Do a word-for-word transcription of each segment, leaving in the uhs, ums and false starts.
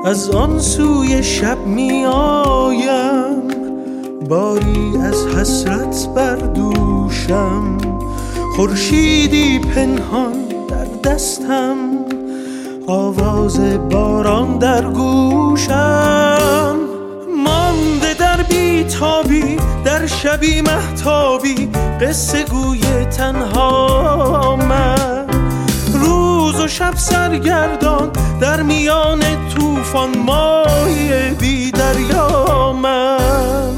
از آن سوی شب می آیم، باری از حسرت بر دوشم، خورشیدی پنهان در دستم، آواز باران در گوشم. مانده در بیتابی در شبی مهتابی، قصه گوی تنها من، روز و شب سرگردان در میان طوفان، ماهی بی دریا من.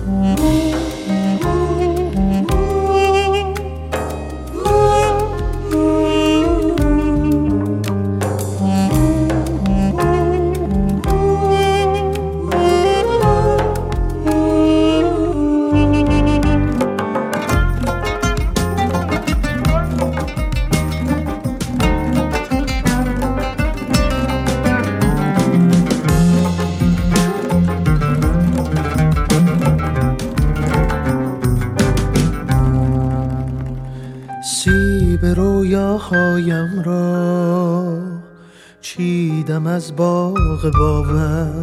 سیب رویاهایم را چیدم از باغ باور،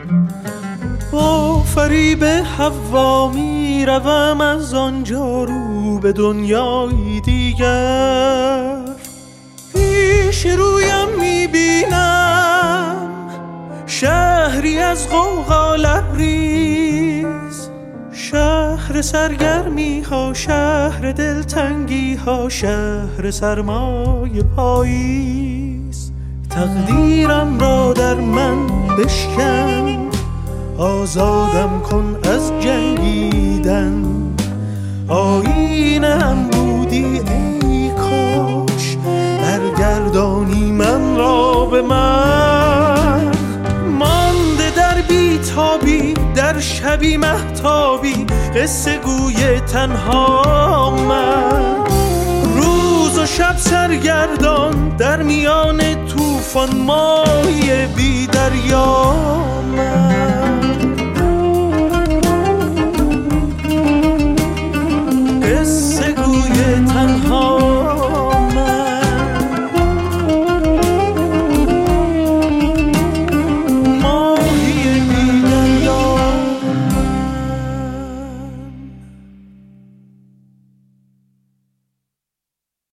با فریب حوا می روم از آنجا رو به دنیای دیگر. پیش رویم می بینم شهری از غوغا لبریز، شهر سرگرمی ها، شهر دلتنگی ها، شهر سرمای پاییز. تقدیرم را در من بشکن، آزادم کن از جنگیدن، آیینم بودی ای کاش، برگردانی من را به من. مانده در بیتابی در شبی مهتابی، قصه گوی تنها من، روز و شب سرگردان در میان طوفان، ماهی بی دریا من.